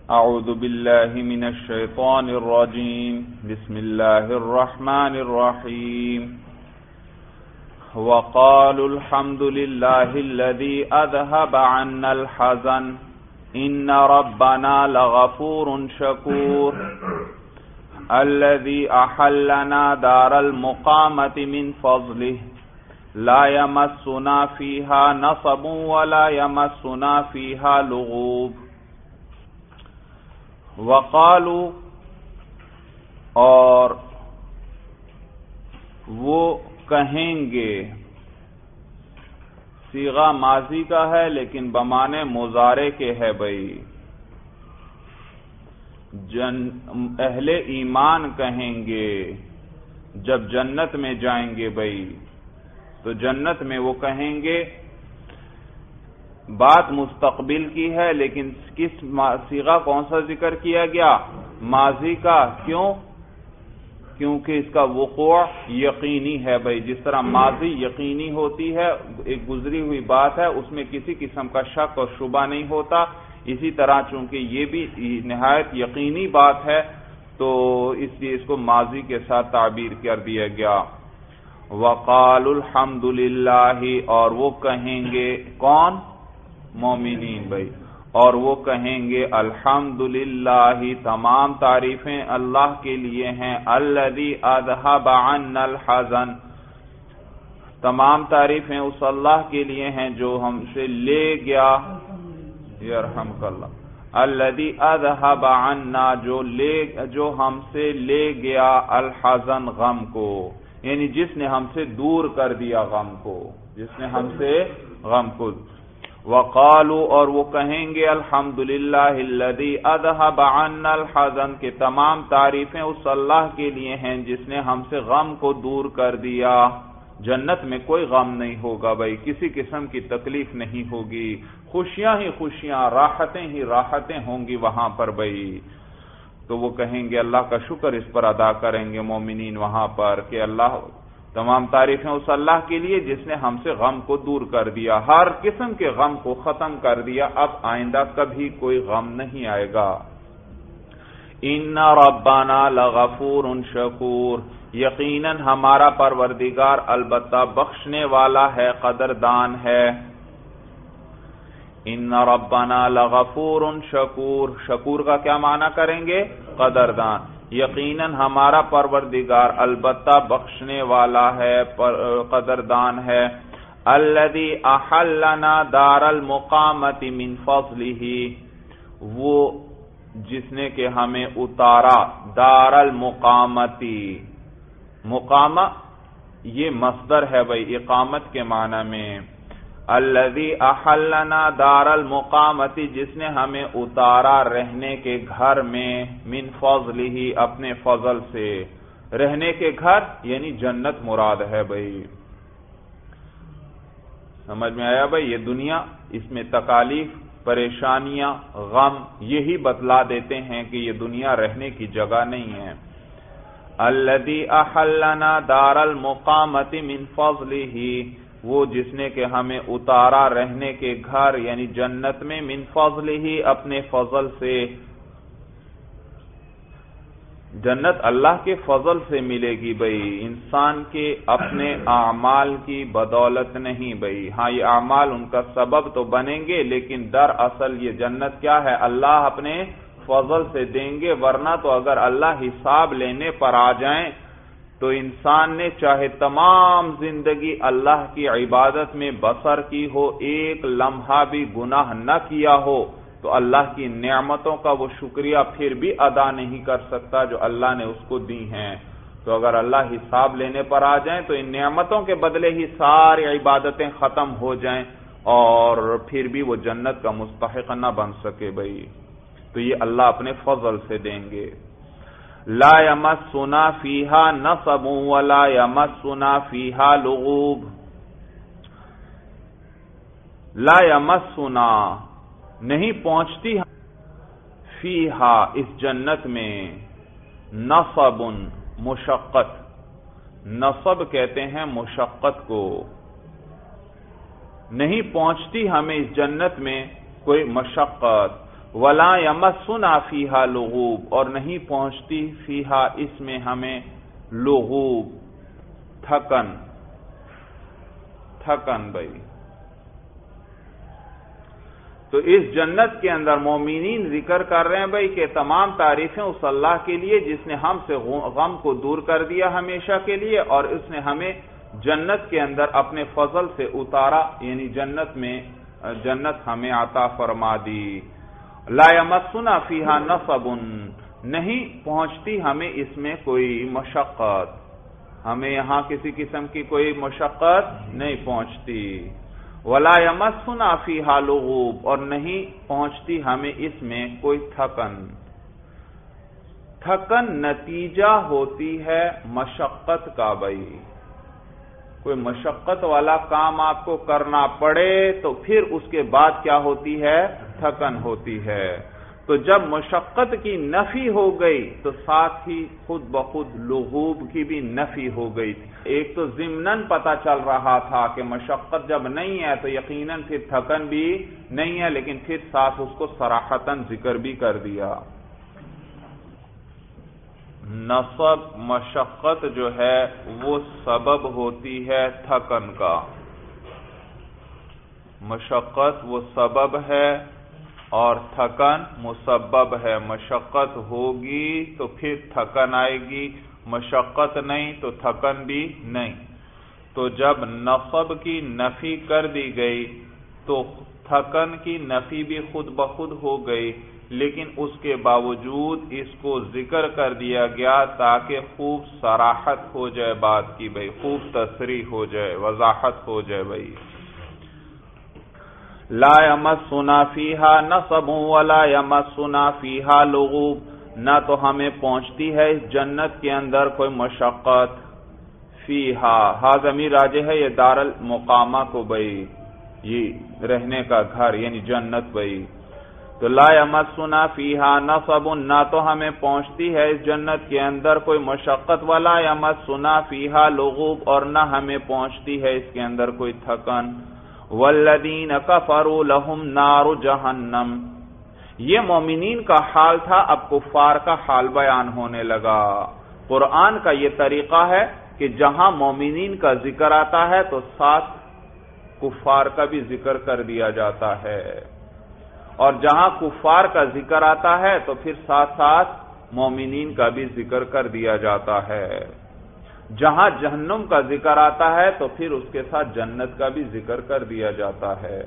اعوذ باللہ من الشیطان الرجیم بسم اللہ الرحمن الرحیم وقالوا الحمد للہ الذی اذهب عنا الحزن ان ربنا لغفور شکور الذی احلنا دار المقامة من فضله لا يمسنا فيها نصب ولا يمسنا فيها لغوب وقالو، اور وہ کہیں گے، صیغہ ماضی کا ہے لیکن بمانے مضارع کے ہے بھائی. اہل ایمان کہیں گے جب جنت میں جائیں گے بھائی، تو جنت میں وہ کہیں گے، بات مستقبل کی ہے لیکن کس صیغہ کون سا ذکر کیا گیا؟ ماضی کا. کیوں؟ کیونکہ اس کا وقوع یقینی ہے بھائی. جس طرح ماضی یقینی ہوتی ہے، ایک گزری ہوئی بات ہے، اس میں کسی قسم کا شک اور شبہ نہیں ہوتا، اسی طرح چونکہ یہ بھی نہایت یقینی بات ہے تو اس لیے اس کو ماضی کے ساتھ تعبیر کر دیا گیا. وقالوا الحمد للہ، اور وہ کہیں گے، کون؟ مومنین بھائی. اور وہ کہیں گے الحمدللہ، تمام تعریفیں اللہ کے لیے ہیں. الذی اذھب عنا الحزن، تمام تعریفیں اس اللہ کے لیے ہیں جو ہم سے لے گیا، یرحمک اللہ، الذی اذھب عنا، جو ہم سے لے گیا، الحزن، غم کو، یعنی جس نے ہم سے دور کر دیا غم کو، جس نے ہم سے غم کو. وقالوا، اور وہ کہیں گے الحمدللہ الذی اذھب عنا الحزن، کہ تمام تعریفیں اس اللہ کے لیے ہیں جس نے ہم سے غم کو دور کر دیا. جنت میں کوئی غم نہیں ہوگا بھائی، کسی قسم کی تکلیف نہیں ہوگی، خوشیاں ہی خوشیاں، راحتیں ہی راحتیں ہوں گی وہاں پر بھائی. تو وہ کہیں گے، اللہ کا شکر اس پر ادا کریں گے مومنین وہاں پر کہ اللہ، تمام تعریفیں اس اللہ کے لیے جس نے ہم سے غم کو دور کر دیا، ہر قسم کے غم کو ختم کر دیا، اب آئندہ کبھی کوئی غم نہیں آئے گا. ان ربنا لغفور شکور، یقیناً ہمارا پروردگار البتہ بخشنے والا ہے، قدردان ہے. ان ربنا لغفور شکور، شکور کا کیا معنی کریں گے؟ قدردان. یقیناً ہمارا پروردگار البتہ بخشنے والا ہے، قدردان ہے. الذی احلنا دار المقامۃ من فضلہ، وہ جس نے کہ ہمیں اتارا دار المقامتی، مقامہ یہ مصدر ہے بھائی اقامت کے معنی میں. الذی احلنا دار المقامۃ، جس نے ہمیں اتارا رہنے کے گھر میں، من فضلہ، اپنے فضل سے. رہنے کے گھر یعنی جنت مراد ہے بھائی. سمجھ میں آیا بھائی؟ یہ دنیا، اس میں تکالیف، پریشانیاں، غم، یہی بتلا دیتے ہیں کہ یہ دنیا رہنے کی جگہ نہیں ہے. الذی احلنا دار المقامۃ من فضلہ، وہ جس نے کہ ہمیں اتارا رہنے کے گھر یعنی جنت میں، من فضلہ، اپنے فضل سے. جنت اللہ کے فضل سے ملے گی بھائی، انسان کے اپنے اعمال کی بدولت نہیں بھائی. ہاں یہ اعمال ان کا سبب تو بنیں گے لیکن دراصل یہ جنت کیا ہے؟ اللہ اپنے فضل سے دیں گے. ورنہ تو اگر اللہ حساب لینے پر آ جائیں تو انسان نے چاہے تمام زندگی اللہ کی عبادت میں بسر کی ہو، ایک لمحہ بھی گناہ نہ کیا ہو، تو اللہ کی نعمتوں کا وہ شکریہ پھر بھی ادا نہیں کر سکتا جو اللہ نے اس کو دی ہیں. تو اگر اللہ حساب لینے پر آ جائیں تو ان نعمتوں کے بدلے ہی ساری عبادتیں ختم ہو جائیں اور پھر بھی وہ جنت کا مستحق نہ بن سکے بھائی. تو یہ اللہ اپنے فضل سے دیں گے. لا یمسنا فیہا نصب ولا یمسنا فیہا لغوب. لا یمسنا، نہیں پہنچتی فیہا، اس جنت میں، نصب، مشقت. نصب کہتے ہیں مشقت کو. نہیں پہنچتی ہمیں اس جنت میں کوئی مشقت. ولا یمسنا فیہا لغوب، اور نہیں پہنچتی فیہا اس میں ہمیں لغوب، تھکن بھائی۔ تو اس جنت کے اندر مومنین ذکر کر رہے ہیں بھائی کہ تمام تعریفیں اس اللہ کے لیے جس نے ہم سے غم کو دور کر دیا ہمیشہ کے لیے، اور اس نے ہمیں جنت کے اندر اپنے فضل سے اتارا، یعنی جنت ہمیں عطا فرما دی۔ لا یمسنا فیہا نصب، نہیں پہنچتی ہمیں اس میں کوئی مشقت، ہمیں یہاں کسی قسم کی کوئی مشقت نہیں پہنچتی۔ ولا یمسنا فیہا لغوب، اور نہیں پہنچتی ہمیں اس میں کوئی تھکن نتیجہ ہوتی ہے مشقت کا بھائی۔ کوئی مشقت والا کام آپ کو کرنا پڑے تو پھر اس کے بعد کیا ہوتی ہے؟ تھکن ہوتی ہے۔ تو جب مشقت کی نفی ہو گئی تو ساتھ ہی خود بخود لغوب کی بھی نفی ہو گئی۔ ایک تو ضمناً پتہ چل رہا تھا کہ مشقت جب نہیں ہے تو یقیناً پھر تھکن بھی نہیں ہے، لیکن پھر ساتھ اس کو صراحتاً ذکر بھی کر دیا۔ نصب مشقت جو ہے وہ سبب ہوتی ہے تھکن کا، مشقت وہ سبب ہے اور تھکن مسبب ہے۔ مشقت ہوگی تو پھر تھکن آئے گی، مشقت نہیں تو تھکن بھی نہیں۔ تو جب نصب کی نفی کر دی گئی تو تھکن کی نفی بھی خود بخود ہو گئی، لیکن اس کے باوجود اس کو ذکر کر دیا گیا تاکہ خوب صراحت ہو جائے بات کی بھائی، خوب تصریح ہو جائے، وضاحت ہو جائے بھائی۔ لا یمسنا فیہا نصب ولا یمسنا فیہا لغوب، نہ تو ہمیں پہنچتی ہے اس جنت کے اندر کوئی مشقت۔ فیہا ہا ضمیر راجع ہے یہ دار المقامہ کو بھائی، یہ رہنے کا گھر یعنی جنت بھائی۔ تو لا یمسنا فیہا نصب، نہ تو ہمیں پہنچتی ہے اس جنت کے اندر کوئی مشقت، ولا یمسنا فیہا لغوب، اور نہ ہمیں پہنچتی ہے اس کے اندر کوئی تھکن۔ والذین کفروا لہم نار جہنم، یہ مومنین کا حال تھا، اب کفار کا حال بیان ہونے لگا۔ قرآن کا یہ طریقہ ہے کہ جہاں مومنین کا ذکر آتا ہے تو ساتھ کفار کا بھی ذکر کر دیا جاتا ہے، اور جہاں کفار کا ذکر آتا ہے تو پھر ساتھ ساتھ مومنین کا بھی ذکر کر دیا جاتا ہے۔ جہاں جہنم کا ذکر آتا ہے تو پھر اس کے ساتھ جنت کا بھی ذکر کر دیا جاتا ہے۔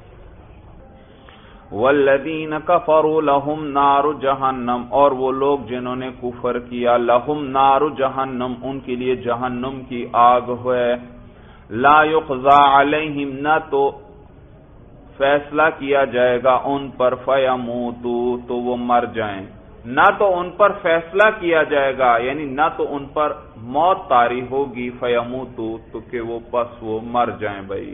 والذین کفروا لہم نار جہنم، اور وہ لوگ جنہوں نے کفر کیا، لہم نار جہنم، ان کے لیے جہنم کی آگ ہے۔ لا یقضی علیہم، نہ تو فیصلہ کیا جائے گا ان پر، فیموتوا، تو وہ مر جائیں۔ نہ تو ان پر فیصلہ کیا جائے گا یعنی نہ تو ان پر موت طاری ہوگی، فیموتوا، تو کہ وہ پس وہ مر جائیں بھائی۔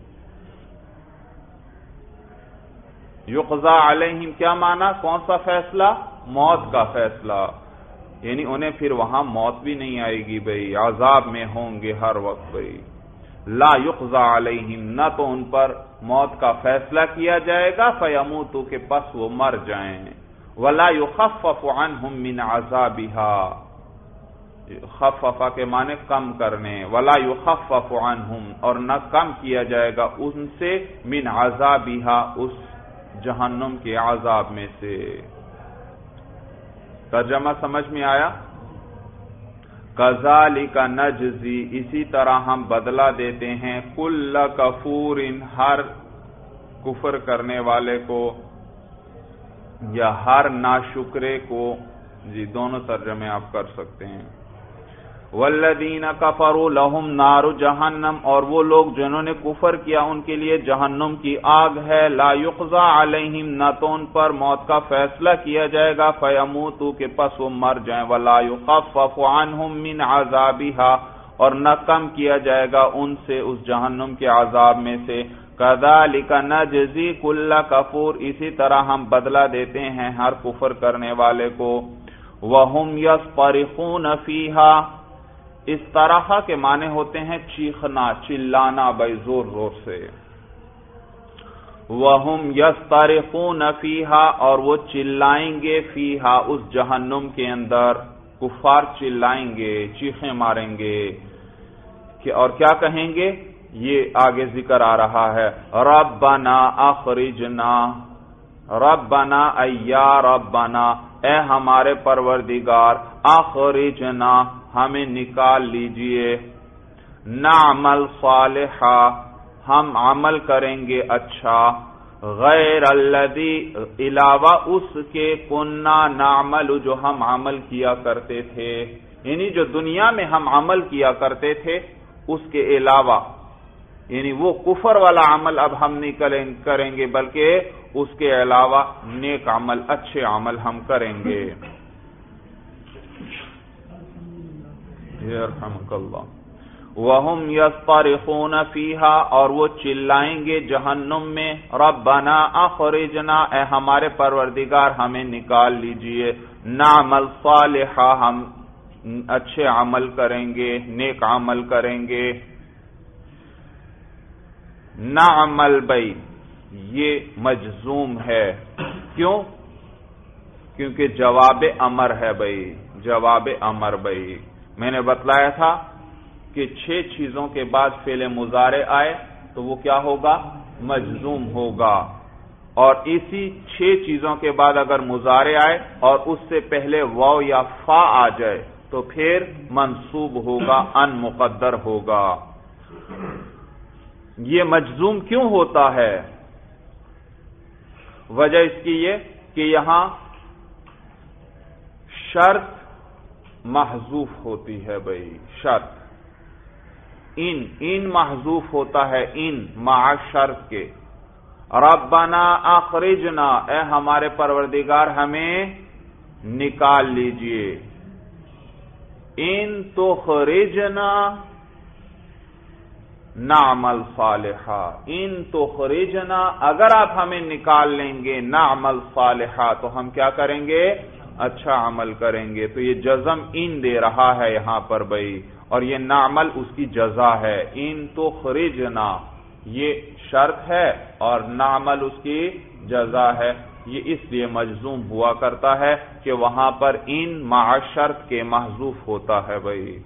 یقضی علیہم کیا معنی؟ کون سا فیصلہ؟ موت کا فیصلہ، یعنی انہیں پھر وہاں موت بھی نہیں آئے گی بھائی، عذاب میں ہوں گے ہر وقت بھائی۔ لا یقضی علیہم، نہ تو ان پر موت کا فیصلہ کیا جائے گا، فیموتوا، کہ پس وہ مر جائیں۔ ولا یخفف عنہم من عذابها، خففہ کے معنی کم کرنے، ولا یخفف عنہم، اور نہ کم کیا جائے گا ان سے، من عذابها، اس جہنم کے عذاب میں سے۔ ترجمہ سمجھ میں آیا؟ کذالک نجزی، اسی طرح ہم بدلہ دیتے ہیں، کل کفور، ہر کفر کرنے والے کو یا ہر ناشکرے کو، جی دونوں ترجمے آپ کر سکتے ہیں۔ والذین کفروا لہم نار جہنم، اور وہ لوگ جنہوں نے کفر کیا ان کے لیے جہنم کی آگ ہے۔ لا یقضی علیہم، نہ تو ان پر موت کا فیصلہ کیا جائے گا، فیموتوا، کہ پس وہ مر جائیں۔ ولا یخفف عنہم من عذابها، اور نہ کم کیا جائے گا ان سے اس جہنم کے عذاب میں سے۔ کذالک نجزی کل کفور، اسی طرح ہم بدلہ دیتے ہیں ہر کفر کرنے والے کو۔ وہم یصطرخون فیہا، اس طرح کے معنی ہوتے ہیں چیخنا، چلانا بھائی، زور زور سے۔ وَهُمْ يَسْتَرِخُونَ فِيهَا، اور وہ چلائیں گے فیہا، اس جہنم کے اندر کفار چلائیں گے، چیخیں ماریں گے کہ اور کیا کہیں گے؟ یہ آگے ذکر آ رہا ہے، ربنا اخرجنا، ربنا ایا ربنا، اے ہمارے پروردگار، اخرجنا، ہمیں نکال لیجئے، نعمل صالحا، ہم عمل کریں گے اچھا، غیر الذی، علاوہ اس کے، کننا نعمل، جو ہم عمل کیا کرتے تھے، یعنی جو دنیا میں ہم عمل کیا کرتے تھے اس کے علاوہ، یعنی وہ کفر والا عمل اب ہم نہیں کریں گے، بلکہ اس کے علاوہ نیک عمل، اچھے عمل ہم کریں گے۔ یرحمک اللہ۔ وَهُمْ يَسْطَرِخُونَ فِيهَا، اور وہ چلائیں گے جہنم میں، ربنا اخرجنا، اے ہمارے پروردگار ہمیں نکال لیجئے، نعمل صالحا، ہم اچھے عمل کریں گے، نیک عمل کریں گے۔ نعمل بھائی یہ مجزوم ہے، کیوں؟ کیونکہ جواب امر ہے بھائی، جواب امر بھائی، میں نے بتلایا تھا کہ 6 چیزوں کے بعد فعل مضارع آئے تو وہ کیا ہوگا؟ مجزوم ہوگا، اور اسی 6 چیزوں کے بعد اگر مضارع آئے اور اس سے پہلے واو یا فا آ جائے تو پھر منصوب ہوگا، ان مقدر ہوگا۔ یہ مجزوم کیوں ہوتا ہے؟ وجہ اس کی یہ کہ یہاں شرط محذوف ہوتی ہے بھائی، شرط ان محذوف ہوتا ہے، ان مع شرط کے، ربنا اخرجنا، اے ہمارے پروردگار ہمیں نکال لیجئے، ان تخرجنا نعمل صالحا، ان تخرجنا، اگر آپ ہمیں نکال لیں گے، نعمل صالحا، تو ہم کیا کریں گے؟ اچھا عمل کریں گے۔ تو یہ جزم ان دے رہا ہے یہاں پر بھائی، اور یہ نعمل اس کی جزا ہے، ان تخرجنا یہ شرط ہے اور نعمل اس کی جزا ہے، یہ اس لیے مجزوم ہوا کرتا ہے کہ وہاں پر ان مع شرط کے محذوف ہوتا ہے بھائی۔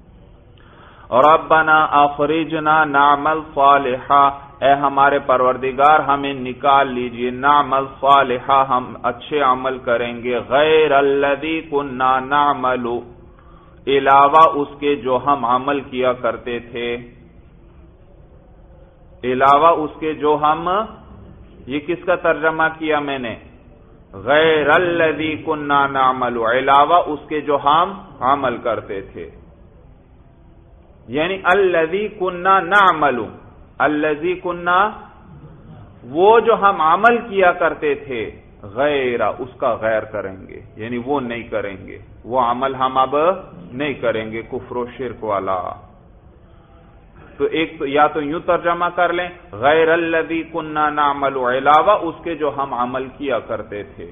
ربنا اخرجنا نعمل صالحا، اے ہمارے پروردگار ہمیں نکال لیجئے، نعمل صالحا، ہم اچھے عمل کریں گے، غیر الذی کننا نعمل، علاوہ اس کے جو ہم عمل کیا کرتے تھے، علاوہ اس کے جو ہم، یہ کس کا ترجمہ کیا میں نے؟ غیر الذی کننا نعمل، علاوہ اس کے جو ہم عمل کرتے تھے، یعنی الذی کننا نعمل، الذی کننا، وہ جو ہم عمل کیا کرتے تھے، غیر، اس کا غیر کریں گے، یعنی وہ نہیں کریں گے، وہ عمل ہم اب نہیں کریں گے، کفر و شرک والا۔ تو ایک تو یا تو یوں ترجمہ کر لیں، غیر الذی کننا نعمل، علاوہ اس کے جو ہم عمل کیا کرتے تھے،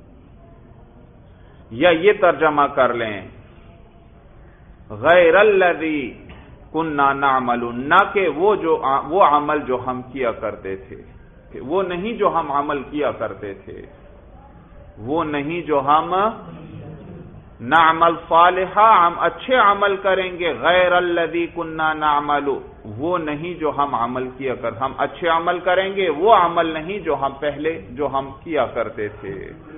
یا یہ ترجمہ کر لیں، غیر الذی کننا نعمل، نہ کہ وہ عمل جو ہم کیا کرتے تھے، وہ نہیں جو ہم عمل کیا کرتے تھے، وہ نہیں جو ہم نعمل صالحا، ہم اچھے عمل کریں گے، غیر الذی کننا نعمل، وہ نہیں جو ہم عمل کیا کرتے، ہم اچھے عمل کریں گے، وہ عمل نہیں جو ہم پہلے جو ہم کیا کرتے تھے۔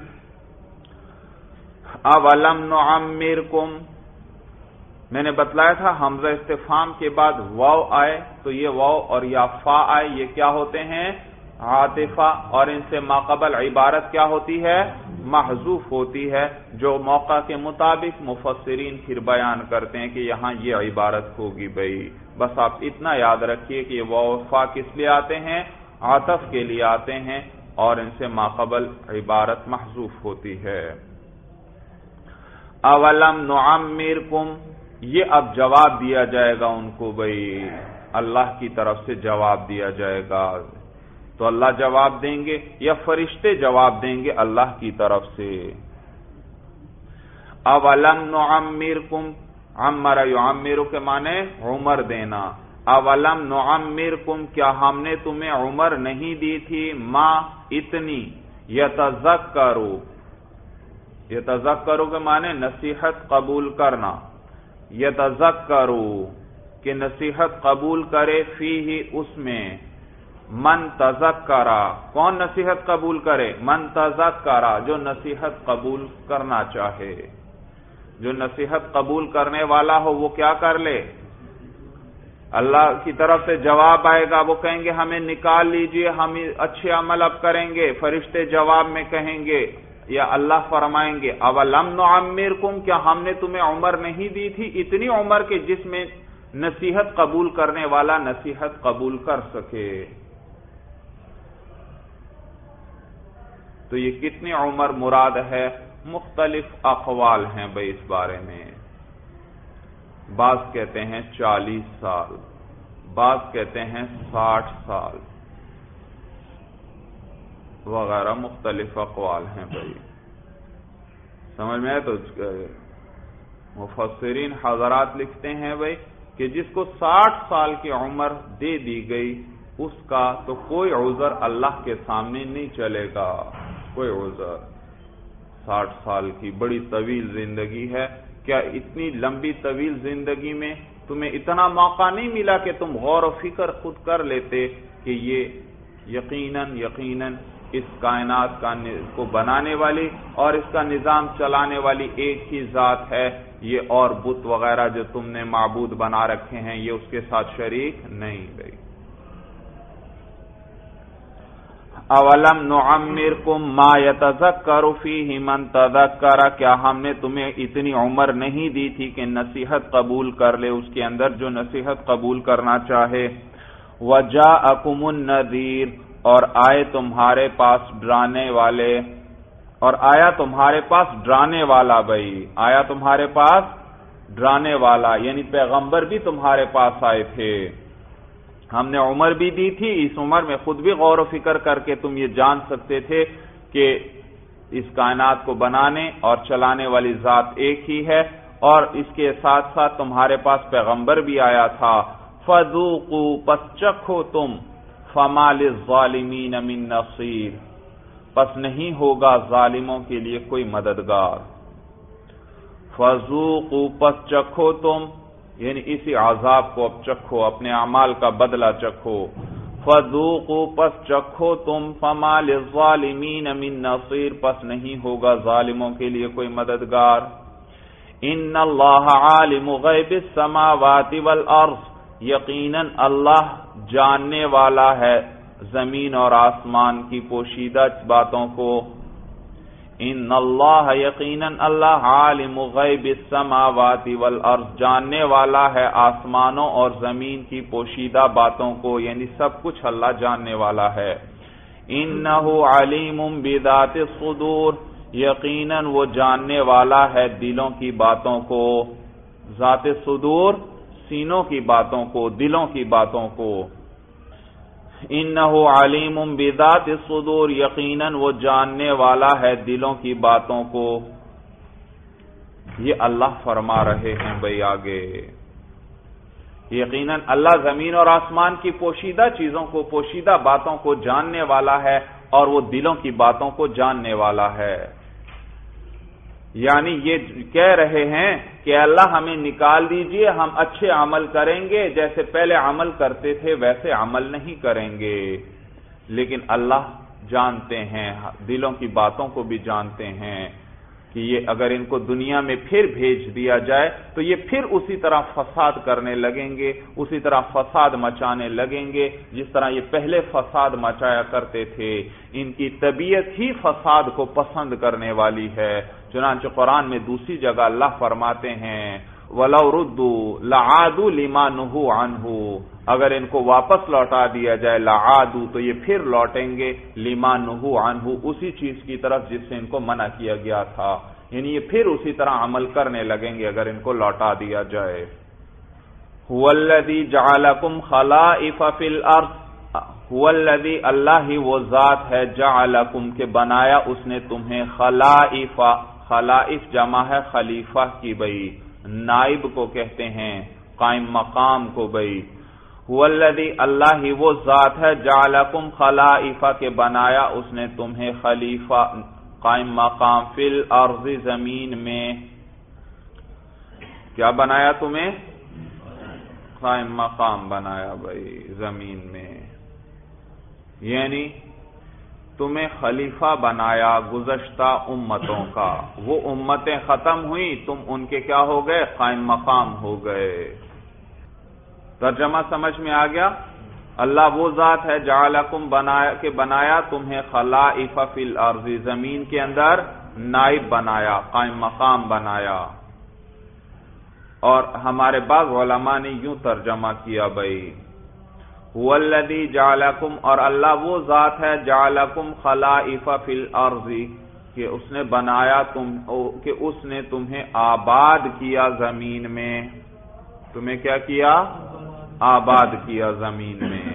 اولم نعمرکم، میں نے بتلایا تھا حمزہ استفہام کے بعد واو آئے تو یہ واو اور یا فا آئے، یہ کیا ہوتے ہیں؟ عاطفہ، اور ان سے ماقبل عبارت کیا ہوتی ہے؟ محذوف ہوتی ہے، جو موقع کے مطابق مفسرین پھر بیان کرتے ہیں کہ یہاں یہ عبارت ہوگی بھائی۔ بس آپ اتنا یاد رکھیے کہ یہ واو فا کس لیے آتے ہیں؟ عطف کے لیے آتے ہیں، اور ان سے ماقبل عبارت محذوف ہوتی ہے۔ اولم نعمرکم، یہ اب جواب دیا جائے گا ان کو بھائی، اللہ کی طرف سے جواب دیا جائے گا، تو اللہ جواب دیں گے یا فرشتے جواب دیں گے اللہ کی طرف سے۔ اولم نعمرکم، عمر یعمر کے معنی عمر دینا، اولم نعمرکم کیا ہم نے تمہیں عمر نہیں دی تھی ما اتنی یتذکروا یتذکروا کے معنی نصیحت قبول کرنا یتذکروا کہ نصیحت قبول کرے فیہ اس میں من تذکرا کون نصیحت قبول کرے من تذکرا جو نصیحت قبول کرنا چاہے جو نصیحت قبول کرنے والا ہو وہ کیا کر لے اللہ کی طرف سے جواب آئے گا وہ کہیں گے ہمیں نکال لیجئے ہم اچھے عمل اب کریں گے فرشتے جواب میں کہیں گے یا اللہ فرمائیں گے اولم نعمرکم کیا ہم نے تمہیں عمر نہیں دی تھی اتنی عمر کے جس میں نصیحت قبول کرنے والا نصیحت قبول کر سکے تو یہ کتنی عمر مراد ہے مختلف اقوال ہیں بھائی اس بارے میں بعض کہتے ہیں 40 سال بعض کہتے ہیں 60 سال وغیرہ مختلف اقوال ہیں بھائی سمجھ میں آئے تو مفسرین حضرات لکھتے ہیں بھائی کہ جس کو 60 سال کی عمر دے دی گئی اس کا تو کوئی عذر اللہ کے سامنے نہیں چلے گا کوئی عذر 60 سال کی بڑی طویل زندگی ہے کیا اتنی لمبی طویل زندگی میں تمہیں اتنا موقع نہیں ملا کہ تم غور و فکر خود کر لیتے کہ یہ یقیناً اس کائنات کو بنانے والی اور اس کا نظام چلانے والی ایک ہی ذات ہے یہ اور بت وغیرہ جو تم نے معبود بنا رکھے ہیں یہ اس کے ساتھ شریک نہیں گئی اولم نعمرکم ما یتذکر فیہ من تذکر کیا ہم نے تمہیں اتنی عمر نہیں دی تھی کہ نصیحت قبول کر لے اس کے اندر جو نصیحت قبول کرنا چاہے وجاءکم النذیر اور آئے تمہارے پاس ڈرانے والے اور آیا تمہارے پاس ڈرانے والا بھائی آیا تمہارے پاس ڈرانے والا یعنی پیغمبر بھی تمہارے پاس آئے تھے ہم نے عمر بھی دی تھی اس عمر میں خود بھی غور و فکر کر کے تم یہ جان سکتے تھے کہ اس کائنات کو بنانے اور چلانے والی ذات ایک ہی ہے اور اس کے ساتھ ساتھ تمہارے پاس پیغمبر بھی آیا تھا فذوقوا پس چکھو تم فما للظالمین من نصیر پس نہیں ہوگا ظالموں کے لیے کوئی مددگار فذوقوا پس چکھو تم یعنی اسی عذاب کو اب چکھو اپنے اعمال کا بدلہ چکھو فذوقوا پس چکھو تم فما للظالمین من نصیر پس نہیں ہوگا ظالموں کے لیے کوئی مددگار ان اللہ عالم غیب السماوات والارض یقیناً اللہ جاننے والا ہے زمین اور آسمان کی پوشیدہ باتوں کو ان اللہ یقیناً اللہ عالم غیب السماوات والارض جاننے والا ہے آسمانوں اور زمین کی پوشیدہ باتوں کو یعنی سب کچھ اللہ جاننے والا ہے انہ علیم بذات الصدور یقیناً وہ جاننے والا ہے دلوں کی باتوں کو ذات صدور سینوں کی باتوں کو دلوں کی باتوں کو انہ علیم بذات الصدور یقیناً وہ جاننے والا ہے دلوں کی باتوں کو یہ اللہ فرما رہے ہیں بھائی آگے یقیناً اللہ زمین اور آسمان کی پوشیدہ چیزوں کو پوشیدہ باتوں کو جاننے والا ہے اور وہ دلوں کی باتوں کو جاننے والا ہے یعنی یہ کہہ رہے ہیں کہ اللہ ہمیں نکال دیجئے ہم اچھے عمل کریں گے جیسے پہلے عمل کرتے تھے ویسے عمل نہیں کریں گے لیکن اللہ جانتے ہیں دلوں کی باتوں کو بھی جانتے ہیں کہ یہ اگر ان کو دنیا میں پھر بھیج دیا جائے تو یہ پھر اسی طرح فساد کرنے لگیں گے اسی طرح فساد مچانے لگیں گے جس طرح یہ پہلے فساد مچایا کرتے تھے ان کی طبیعت ہی فساد کو پسند کرنے والی ہے چنانچہ قرآن میں دوسری جگہ اللہ فرماتے ہیں وَلَوْ رُدُّوا لَعَادُوا لِمَا نُهُوا عَنْهُ اگر ان کو واپس لوٹا دیا جائے لعادوا تو یہ پھر لوٹیں گے لِمَا نُهُوا عَنْهُ اسی چیز کی طرف جس سے ان کو منع کیا گیا تھا یعنی یہ پھر اسی طرح عمل کرنے لگیں گے اگر ان کو لوٹا دیا جائے هُوَ الَّذِي جَعَلَكُمْ خَلَائِفَ فِي الْأَرْضِ هُوَ الَّذِي اللہ ہی وہ ذات ہے جَعَلَكُمْ کہ بنایا اس نے تمہیں خلائف جمع ہے خلیفہ کی بھئی نائب کو کہتے ہیں قائم مقام کو بھئی والذی اللہ ہی وہ ذات ہے جعلکم خلائف کے بنایا اس نے تمہیں خلیفہ قائم مقام فی الارض زمین میں. کیا بنایا تمہیں؟ قائم مقام بنایا بھائی زمین میں، یعنی تمہیں خلیفہ بنایا گزشتہ امتوں کا. وہ امتیں ختم ہوئی، تم ان کے کیا ہو گئے؟ قائم مقام ہو گئے. ترجمہ سمجھ میں آ گیا؟ اللہ وہ ذات ہے جعلکم بنایا تمہیں خلائف فی الارض زمین کے اندر نائب بنایا، قائم مقام بنایا. اور ہمارے بعض علماء نے یوں ترجمہ کیا بھائی والذی جعلکم، اور اللہ وہ ذات ہے جعلکم خلائف فی الارض کہ اس نے بنایا کہ اس نے تمہیں آباد کیا زمین میں. تمہیں کیا کیا؟ آباد کیا زمین میں.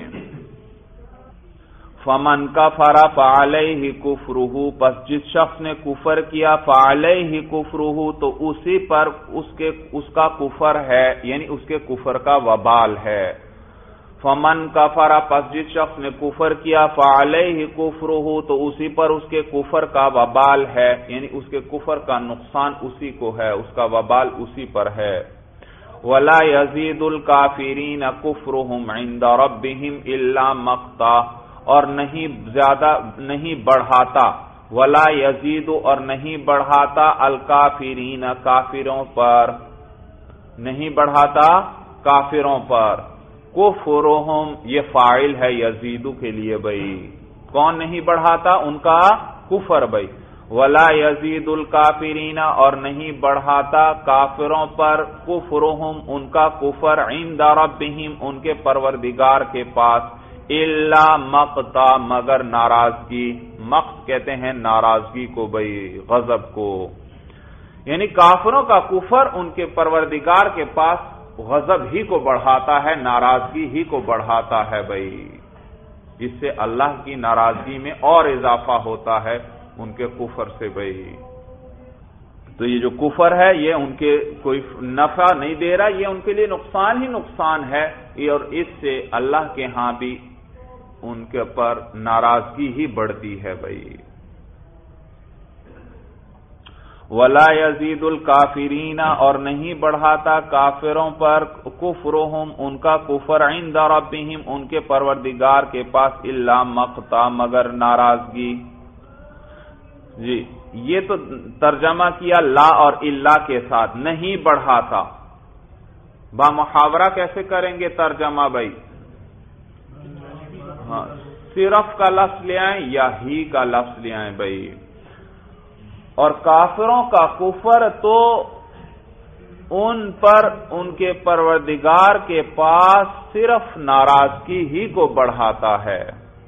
فمن کفر فعلیہ کفرہ، پس جس شخص نے کفر کیا فعلیہ کفرہ تو اسی پر اس کا کفر ہے، یعنی اس کے کفر کا وبال ہے. فمن کفر، پس جس شخص نے کفر کیا فعلیہ کفرہ تو اسی پر اس کے کفر کا وبال ہے، یعنی اس کے کفر کا نقصان اسی کو ہے، اس کا وبال اسی پر ہے. وَلَا يَزِيدُ الْكَافِرِينَ كُفْرُهُمْ عِنْدَ رَبِّهِمْ إِلَّا مَقْتًا، اور نہیں بڑھاتا، وَلَا يَزِيدُ اور نہیں بڑھاتا الْكَافِرِينَ کافروں پر، نہیں بڑھاتا کافروں پر. کفرہم یہ فاعل ہے یزیدو کے لیے بھائی، کون نہیں بڑھاتا؟ ان کا کفر بھائی. ولا یزید الکافرین اور نہیں بڑھاتا کافروں پر کفرہم ان کا کفر عند ربہم ان کے پروردگار کے پاس الا مقتا مگر ناراضگی. مقت کہتے ہیں ناراضگی کو بھائی، غضب کو، یعنی کافروں کا کفر ان کے پروردگار کے پاس غضب ہی کو بڑھاتا ہے، ناراضگی ہی کو بڑھاتا ہے بھائی. اس سے اللہ کی ناراضگی میں اور اضافہ ہوتا ہے ان کے کفر سے بھائی. تو یہ جو کفر ہے یہ ان کے کوئی نفع نہیں دے رہا، یہ ان کے لیے نقصان ہی نقصان ہے، اور اس سے اللہ کے ہاں بھی ان کے پر ناراضگی ہی بڑھتی ہے بھائی. ولا یزید الکافرین اور نہیں بڑھاتا کافروں پر کفرہم ان کا کفر عند ربہم ان کے پروردگار کے پاس الا مقتا مگر ناراضگی. جی یہ تو ترجمہ کیا لا اور الا کے ساتھ، نہیں بڑھاتا. با محاورہ کیسے کریں گے ترجمہ بھائی؟ ہاں صرف کا لفظ لے آئیں یا ہی کا لفظ لے آئیں بھائی. اور کافروں کا کفر تو ان پر ان کے پروردگار کے پاس صرف ناراضگی ہی کو بڑھاتا ہے.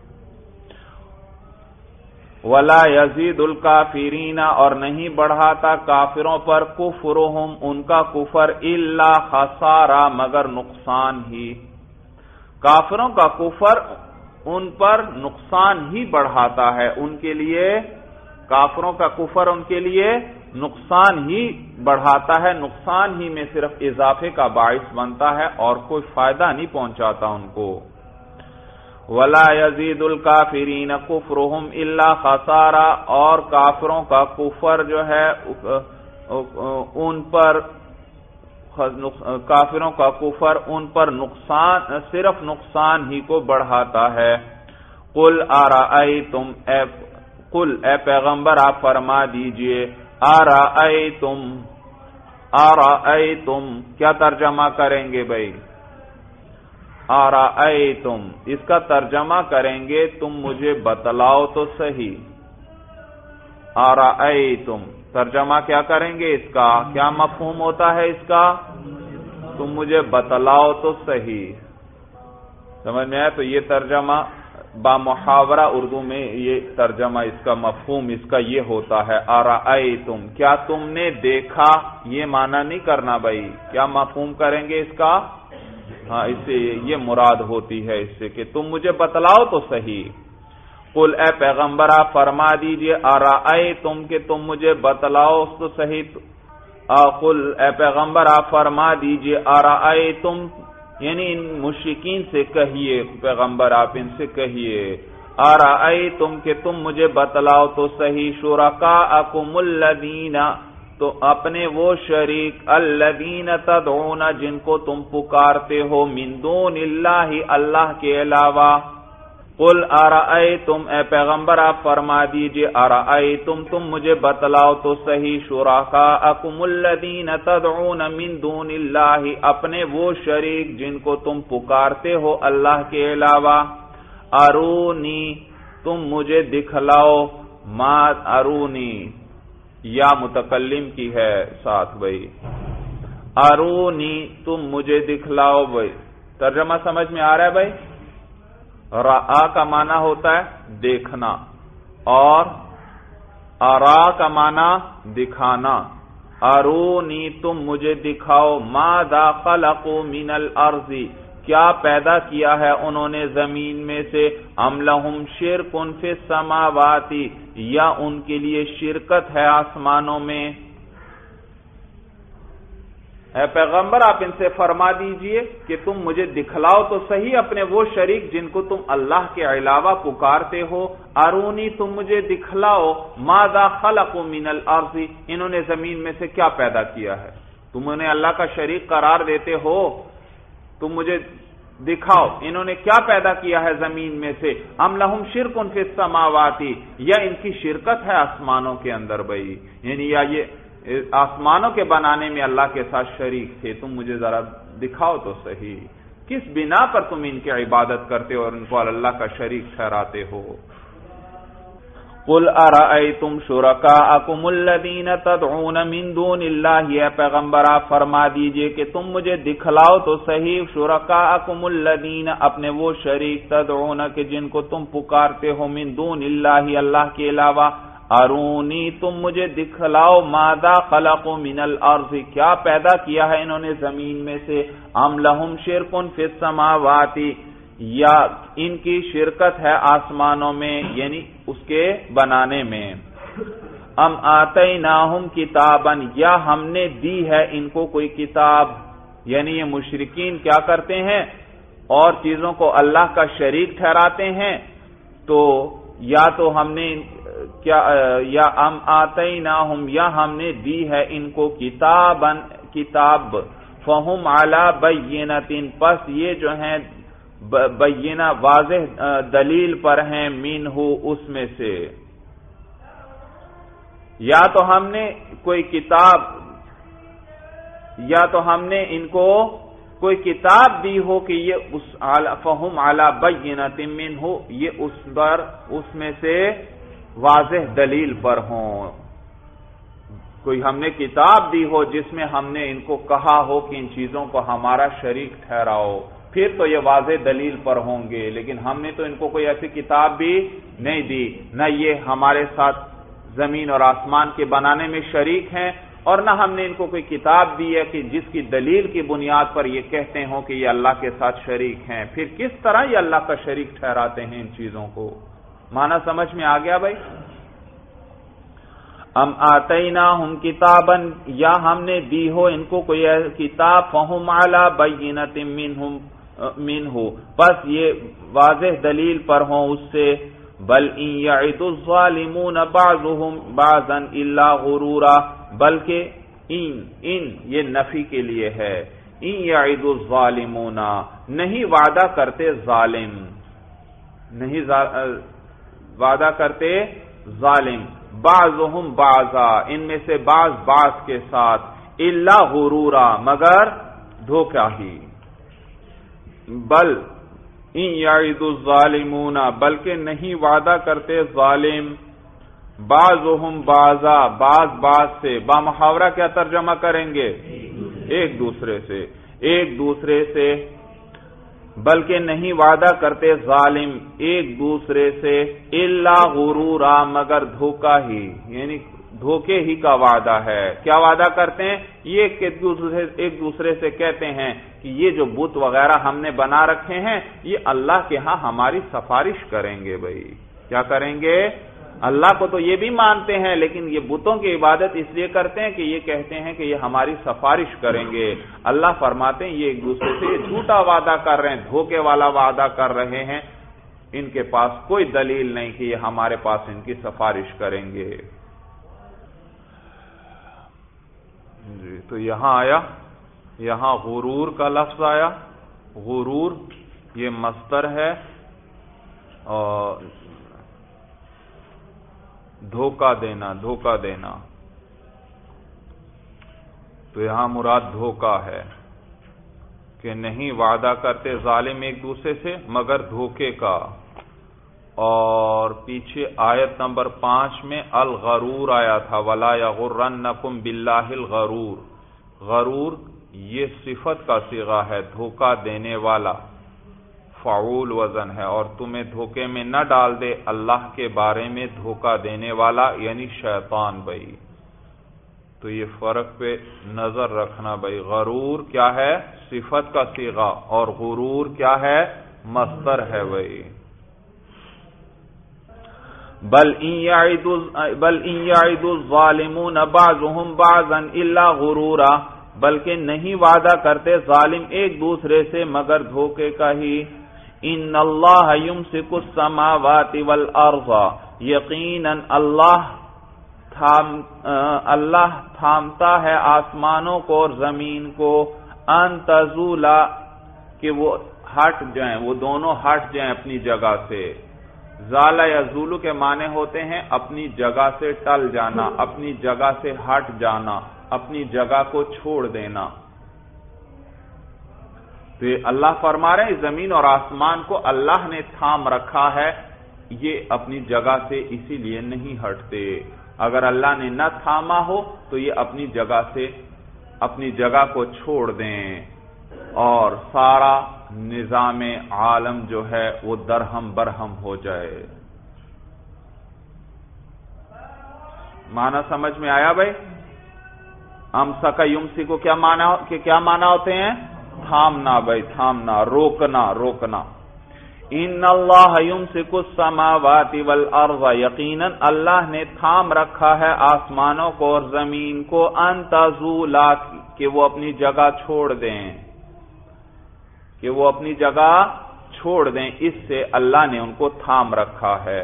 ولا یزید الکافرین اور نہیں بڑھاتا کافروں پر کفرہم ان کا کفر الا خسارا مگر نقصان ہی. کافروں کا کفر ان پر نقصان ہی بڑھاتا ہے، ان کے لیے کافروں کا کفر ان کے لیے نقصان ہی بڑھاتا ہے، نقصان ہی میں صرف اضافے کا باعث بنتا ہے اور کوئی فائدہ نہیں پہنچاتا ان کو. ولا یزید الکافرین کفرہم الا خسارا اور کافروں کا کفر جو ہے ان پر کافروں کا کفر ان پر نقصان صرف نقصان ہی کو بڑھاتا ہے. قل ارأیتم قل اے پیغمبر آپ فرما دیجئے ارأیتم کیا ترجمہ کریں گے بھائی؟ ارأیتم اس کا ترجمہ کریں گے تم مجھے بتلاؤ تو صحیح. ارأیتم ترجمہ کیا کریں گے اس کا؟ کیا مفہوم ہوتا ہے اس کا؟ تم مجھے بتلاؤ تو صحیح. سمجھ میں آیا؟ تو یہ ترجمہ با محاورہ اردو میں یہ ترجمہ اس کا مفہوم اس کا یہ ہوتا ہے ارأیتم کیا تم نے دیکھا، یہ معنی نہیں کرنا بھائی. کیا مفہوم کریں گے اس کا؟ ہاں اس سے یہ مراد ہوتی ہے اس سے کہ تم مجھے بتلاؤ تو صحیح. قل اے پیغمبر آپ فرما دیجئے ارأیتم کہ تم مجھے بتلاؤ تو صحیح. قل اے پیغمبر آپ فرما دیجئے ارأیتم یعنی ان مشرکین سے کہیے پیغمبر آپ ان سے کہیے ارأیتم کہ تم مجھے بتلاؤ تو صحیح شرکاءکم الذین تو اپنے وہ شریک الذین تدعون جن کو تم پکارتے ہو من دون اللہ اللہ کے علاوہ قل ارأیتم اے پیغمبر آپ فرما دیجئے ارأیتم تم مجھے بتلاؤ تو صحیح شرکاءکم الذین تدعون من دون اللہ اپنے وہ شریک جن کو تم پکارتے ہو اللہ کے علاوہ ارونی تم مجھے دکھلاؤ ما ارونی یا متکلم کی ہے ساتھ بھائی ارونی تم مجھے دکھلاؤ بھائی ترجمہ سمجھ میں آ رہا ہے بھائی رآ کا معنی ہوتا ہے دیکھنا اور ارا کا معنی دکھانا ارونی تم مجھے دکھاؤ ماذا خلقوا من الارض کیا پیدا کیا ہے انہوں نے زمین میں سے ام لہم شرک فی السماوات یا ان کے لیے شرکت ہے آسمانوں میں اے پیغمبر آپ ان سے فرما دیجئے کہ تم مجھے دکھلاؤ تو صحیح اپنے وہ شریک جن کو تم اللہ کے علاوہ پکارتے ہو ارونی تم مجھے دکھلاؤ ماذا خلقوا من الارض انہوں نے زمین میں سے کیا پیدا کیا ہے تم انہیں اللہ کا شریک قرار دیتے ہو تم مجھے دکھاؤ انہوں نے کیا پیدا کیا ہے زمین میں سے ام لہم شرک فی السماوات یا ان کی شرکت ہے آسمانوں کے اندر بھائی یعنی یا یہ آسمانوں کے بنانے میں اللہ کے ساتھ شریک تھے تم مجھے ذرا دکھاؤ تو صحیح کس بنا پر تم ان کی عبادت کرتے ہو اور ان کو اللہ کا شریک ٹھہراتے ہو قل ارأیتم شرکاءکم الذین تدعون من دون اللہ اے پیغمبر آپ فرما دیجئے کہ تم مجھے دکھلاؤ تو صحیح شرکاءکم الذین اپنے وہ شریک تدعون کہ جن کو تم پکارتے ہو من دون اللہ اللہ کے علاوہ ارونی تم مجھے دکھلاؤ ماذا خلقوا من الارض کیا پیدا کیا ہے انہوں نے زمین میں سے ام لہم شرک فی السماوات یا ان کی شرکت ہے آسمانوں میں یعنی اس کے بنانے میں ام آتیناہم کتابا یا ہم نے دی ہے ان کو کوئی کتاب یعنی یہ مشرکین کیا کرتے ہیں اور چیزوں کو اللہ کا شریک ٹھہراتے ہیں تو یا تو ہم نے کیا یا ام آتیناہم یا ہم نے دی ہے ان کو کتاب فہم علی بینۃ پس یہ جو ہیں بینہ واضح دلیل پر ہیں منہ اس میں سے یا تو ہم نے کوئی کتاب یا تو ہم نے ان کو کوئی کتاب دی ہو کہ یہ اس فہم علی بینۃ منہ یہ اس میں سے واضح دلیل پر ہوں کوئی ہم نے کتاب دی ہو جس میں ہم نے ان کو کہا ہو کہ ان چیزوں کو ہمارا شریک ٹھہراؤ پھر تو یہ واضح دلیل پر ہوں گے لیکن ہم نے تو ان کو کوئی ایسی کتاب بھی نہیں دی نہ یہ ہمارے ساتھ زمین اور آسمان کے بنانے میں شریک ہیں اور نہ ہم نے ان کو کوئی کتاب دی ہے کہ جس کی دلیل کی بنیاد پر یہ کہتے ہوں کہ یہ اللہ کے ساتھ شریک ہیں پھر کس طرح یہ اللہ کا شریک ٹھہراتے ہیں ان چیزوں کو معنی سمجھ میں آ گیا بھائی ام آتیناہم کتابا یا ہم نے دی ہو ان کو کوئی کتاب فہم علی بینۃ منہ پس یہ واضح دلیل پر ہوں اس سے بل ان یعد الظالمون بعضهم بعضا الا غرورا بلکہ ان یہ نفی کے لیے ہے ان یعد الظالمون نہیں وعدہ کرتے ظالم نہیں وعدہ کرتے ظالم بعضهم بعضا ان میں سے بعض کے ساتھ الا غرورا مگر دھوکہ ہی بل ان یعد الظالمون بلکہ نہیں وعدہ کرتے ظالم بعضهم بعضا بعض سے با محاورہ کیا ترجمہ کریں گے ایک دوسرے سے بلکہ نہیں وعدہ کرتے ظالم ایک دوسرے سے الا غرورا مگر دھوکہ ہی یعنی دھوکے ہی کا وعدہ ہے کیا وعدہ کرتے ہیں یہ ایک دوسرے سے کہتے ہیں کہ یہ جو بت وغیرہ ہم نے بنا رکھے ہیں یہ اللہ کے ہاں ہماری سفارش کریں گے بھائی کیا کریں گے اللہ کو تو یہ بھی مانتے ہیں لیکن یہ بتوں کی عبادت اس لیے کرتے ہیں کہ یہ کہتے ہیں کہ یہ ہماری سفارش کریں گے. اللہ فرماتے ہیں یہ ایک دوسرے سے جھوٹا وعدہ کر رہے ہیں, دھوکے والا وعدہ کر رہے ہیں. ان کے پاس کوئی دلیل نہیں کہ یہ ہمارے پاس ان کی سفارش کریں گے. جی تو یہاں آیا, یہاں غرور کا لفظ آیا. غرور یہ مصدر ہے اور دھوکہ دینا, دھوکہ دینا. تو یہاں مراد دھوکہ ہے کہ نہیں وعدہ کرتے ظالم ایک دوسرے سے مگر دھوکے کا. اور پیچھے آیت نمبر 5 میں الغرور آیا تھا, وَلَا يَغُرَّنَّكُمْ بِاللَّهِ الْغَرُورُ. غرور یہ صفت کا صیغہ ہے, دھوکہ دینے والا, فعول وزن ہے. اور تمہیں دھوکے میں نہ ڈال دے اللہ کے بارے میں دھوکہ دینے والا یعنی شیطان. بھائی تو یہ فرق پہ نظر رکھنا بھائی. غرور کیا ہے؟ صفت کا صیغہ, اور غرور کیا ہے؟ مصدر ہے بھائی. بل ان یعد الظالمون بعضهم بعضا الا غرورا. بلکہ نہیں وعدہ کرتے ظالم ایک دوسرے سے مگر دھوکے کا ہی. ان اللہ یمسک السماوات والارض. یقیناً اللہ تھامتا ہے آسمانوں کو اور زمین کو. ان تزولا کہ وہ ہٹ جائیں, وہ دونوں ہٹ جائیں اپنی جگہ سے. زال یزول کے معنی ہوتے ہیں اپنی جگہ سے ٹل جانا, اپنی جگہ سے ہٹ جانا, اپنی جگہ کو چھوڑ دینا. تو یہ اللہ فرما رہے ہیں زمین اور آسمان کو اللہ نے تھام رکھا ہے, یہ اپنی جگہ سے اسی لیے نہیں ہٹتے. اگر اللہ نے نہ تھاما ہو تو یہ اپنی جگہ سے اپنی جگہ کو چھوڑ دیں اور سارا نظام عالم جو ہے وہ درہم برہم ہو جائے. معنی سمجھ میں آیا بھائی؟ امسک یمسک کو کیا معنی ہوتے ہیں؟ تھامنا بھائی, تھامنا, روکنا, روکنا. ان اللہ یمسک السماوات والارض. یقیناً اللہ نے تھام رکھا ہے آسمانوں کو اور زمین کو. ان تزولا کہ وہ اپنی جگہ چھوڑ دیں, کہ وہ اپنی جگہ چھوڑ دیں. اس سے اللہ نے ان کو تھام رکھا ہے.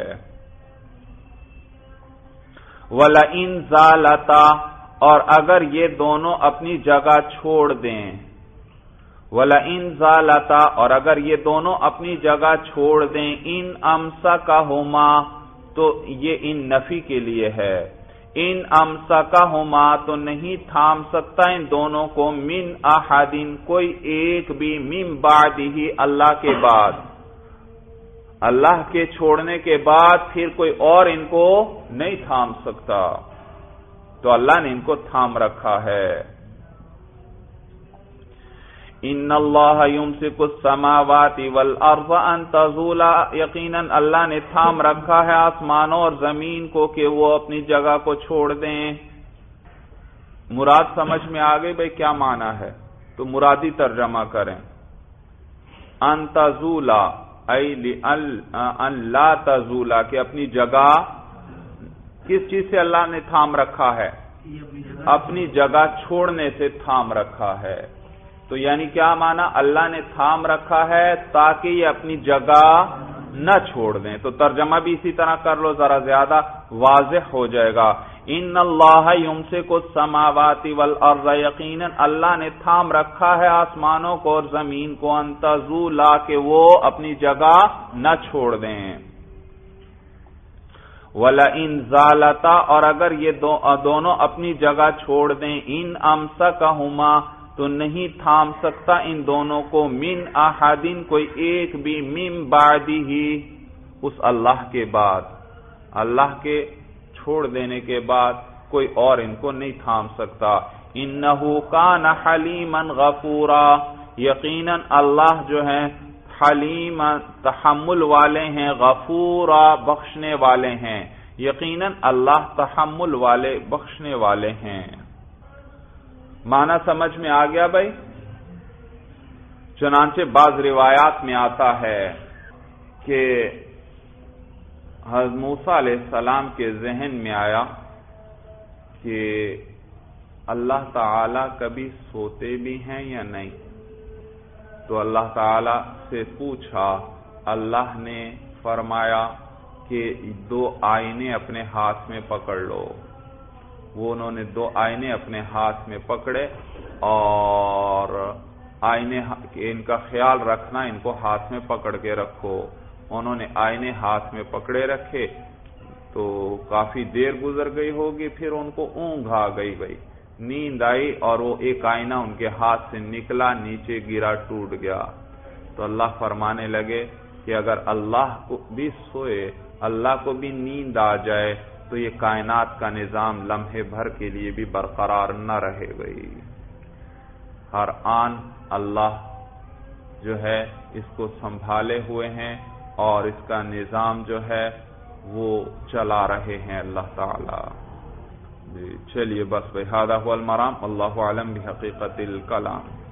وَلَئِن زَالَتَا اور اگر یہ دونوں اپنی جگہ چھوڑ دیں. وَلَئِن زَالَتَا اور اگر یہ دونوں اپنی جگہ چھوڑ دیں. ان امسکہما تو یہ ان نفی کے لیے ہے. ان امسکہما تو نہیں تھام سکتا ان دونوں کو. من احدن کوئی ایک بھی. من بعدہ اللہ کے بعد, اللہ کے چھوڑنے کے بعد پھر کوئی اور ان کو نہیں تھام سکتا. تو اللہ نے ان کو تھام رکھا ہے. ان اللہ یمسک السماوات والارض ان تزولا. یقیناً اللہ نے تھام رکھا ہے آسمانوں اور زمین کو کہ وہ اپنی جگہ کو چھوڑ دیں. مراد سمجھ میں آ گئی بھائی کیا معنی ہے؟ تو مرادی ترجمہ کریں. ان تزولا ای ان لا تزولا کہ اپنی جگہ کس چیز سے اللہ نے تھام رکھا ہے؟ اپنی جگہ چھوڑنے سے تھام رکھا ہے. تو یعنی کیا معنی؟ اللہ نے تھام رکھا ہے تاکہ یہ اپنی جگہ نہ چھوڑ دیں. تو ترجمہ بھی اسی طرح کر لو, ذرا زیادہ واضح ہو جائے گا. ان اللہ یمسک السماوات والارض. یقیناً اللہ نے تھام رکھا ہے آسمانوں کو اور زمین کو. ان تزولا کہ وہ اپنی جگہ نہ چھوڑ دیں. وَلَئِن زَالَتَا اور اگر یہ دونوں اپنی جگہ چھوڑ دیں. ان امسکہما تو نہیں تھام سکتا ان دونوں کو. من احدن کوئی ایک بھی. من بعدہ اس اللہ کے بعد, اللہ کے چھوڑ دینے کے بعد کوئی اور ان کو نہیں تھام سکتا. انہ کان حلیما غفورا. یقیناً اللہ جو ہے حلیم تحمل والے ہیں, غفورا بخشنے والے ہیں. یقیناً اللہ تحمل والے بخشنے والے ہیں. معنی سمجھ میں آ گیا بھائی؟ چنانچہ بعض روایات میں آتا ہے کہ حضرت موسیٰ علیہ السلام کے ذہن میں آیا کہ اللہ تعالی کبھی سوتے بھی ہیں یا نہیں، تو اللہ تعالی سے پوچھا، اللہ نے فرمایا کہ 2 آئینے اپنے ہاتھ میں پکڑ لو۔ وہ انہوں نے 2 آئینے اپنے ہاتھ میں پکڑے، اور آئینے ان کا خیال رکھنا، ان کو ہاتھ میں پکڑ کے رکھو۔ انہوں نے آئینے ہاتھ میں پکڑے رکھے، تو کافی دیر گزر گئی ہوگی، پھر ان کو اونگ آ گئی، نیند آئی، اور وہ ایک آئینہ ان کے ہاتھ سے نکلا، نیچے گرا، ٹوٹ گیا۔ تو اللہ فرمانے لگے کہ اگر اللہ کو بھی سوئے، اللہ کو بھی نیند آ جائے، تو یہ کائنات کا نظام لمحے بھر کے لیے بھی برقرار نہ رہے گی۔ ہر آن اللہ جو ہے اس کو سنبھالے ہوئے ہیں، اور اس کا نظام جو ہے وہ چلا رہے ہیں اللہ تعالی۔ چلیے بس بھائی، ھذا ھو المرام، اللہ اعلم بحقیقت الکلام۔